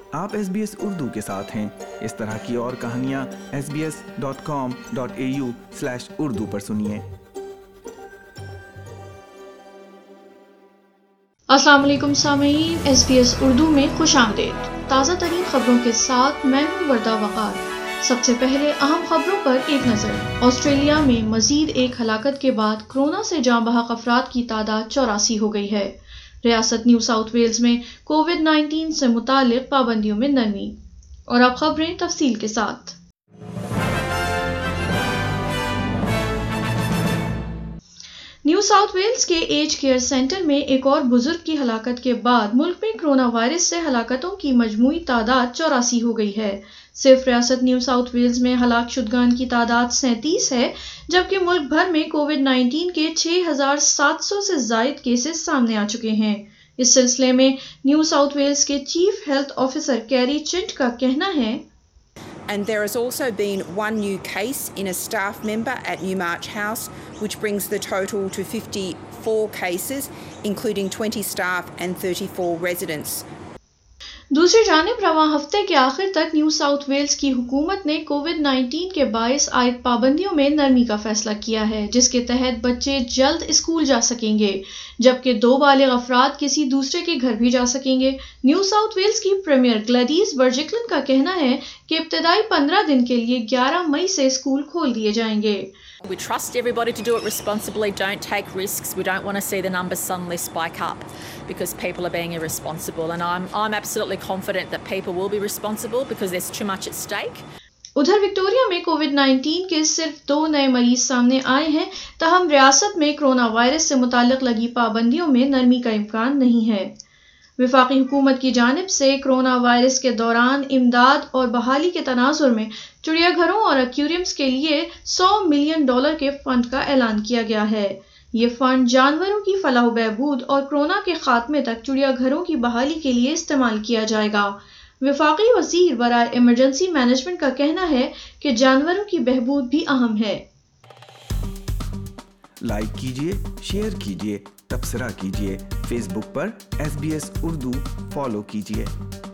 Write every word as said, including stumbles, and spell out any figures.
آپ S B S Urdu کے ساتھ ہیں۔ اس طرح کی اور کہانیاں S B S dot com dot A U slash Urdu پر سنیے۔ السلام علیکم سامعین، ایس بی ایس اردو میں خوش آمدید۔ تازہ ترین خبروں کے ساتھ میں ہوں وردہ وقار۔ سب سے پہلے اہم خبروں پر ایک نظر۔ آسٹریلیا میں مزید ایک ہلاکت کے بعد کورونا سے جاں بحق افراد کی تعداد چوراسی ہو گئی ہے۔ ریاست نیو ساؤتھ ویلز میں کووڈ نائنٹین سے متعلق پابندیوں میں نرمی۔ اور اب خبریں تفصیل کے ساتھ۔ نیو ساؤتھ ویلز کے ایج کیئر سینٹر میں ایک اور بزرگ کی ہلاکت کے بعد ملک میں کورونا وائرس سے ہلاکتوں کی مجموعی تعداد چوراسی ہو گئی ہے۔ صرف ریاست نیو ساؤتھ ویلز میں ہلاک شدگان کی تعداد سینتیس ہے، جبکہ ملک بھر میں کووڈ نائنٹین کے چھ ہزار سات سو سے زائد کیسز سامنے آ چکے ہیں۔ اس سلسلے میں نیو ساؤتھ ویلز کے chief health officer Kerry Chant کا کہنا ہے، And there has also been one new case in a staff member at Newmarch House, which brings the total to fifty-four cases, including twenty staff and thirty-four residents. دوسری جانب رواں ہفتے کے آخر تک نیو ساؤتھ ویلز کی حکومت نے کووڈ نائنٹین کے باعث عائد پابندیوں میں نرمی کا فیصلہ کیا ہے، جس کے تحت بچے جلد اسکول جا سکیں گے، جبکہ دو بالغ افراد کسی دوسرے کے گھر بھی جا سکیں گے۔ نیو ساؤتھ ویلز کی پریمیئر گلیڈیز برجکلن کا کہنا ہے کہ ابتدائی پندرہ دن کے لیے گیارہ مئی سے اسکول کھول دیے جائیں گے۔ We trust everybody to do it responsibly. Don't take risks. We don't want to see the numbers suddenly spike up because people are being irresponsible. And I'm I'm absolutely confident that people will be responsible because there's too much at stake. ادھر Victoria میں Covid nineteen کے صرف دو نئے مریض سامنے آئے ہیں، تاہم ریاست میں کورونا وائرس سے متعلق لگی پابندیوں میں نرمی کا امکان نہیں ہے۔ وفاقی حکومت کی جانب سے کورونا وائرس کے دوران امداد اور بحالی کے تناظر میں چڑیا گھروں اور ایکویریم کے لیے سو ملین ڈالر کے فنڈ کا اعلان کیا گیا ہے۔ یہ فنڈ جانوروں کی فلاح و بہبود اور کورونا کے خاتمے تک چڑیا گھروں کی بحالی کے لیے استعمال کیا جائے گا۔ وفاقی وزیر برائے ایمرجنسی مینجمنٹ کا کہنا ہے کہ جانوروں کی بہبود بھی اہم ہے۔ لائک کیجیے، شیئر کیجیے، تبصرہ کیجیے، فیس بک پر S B S Urdu follow کیجیے۔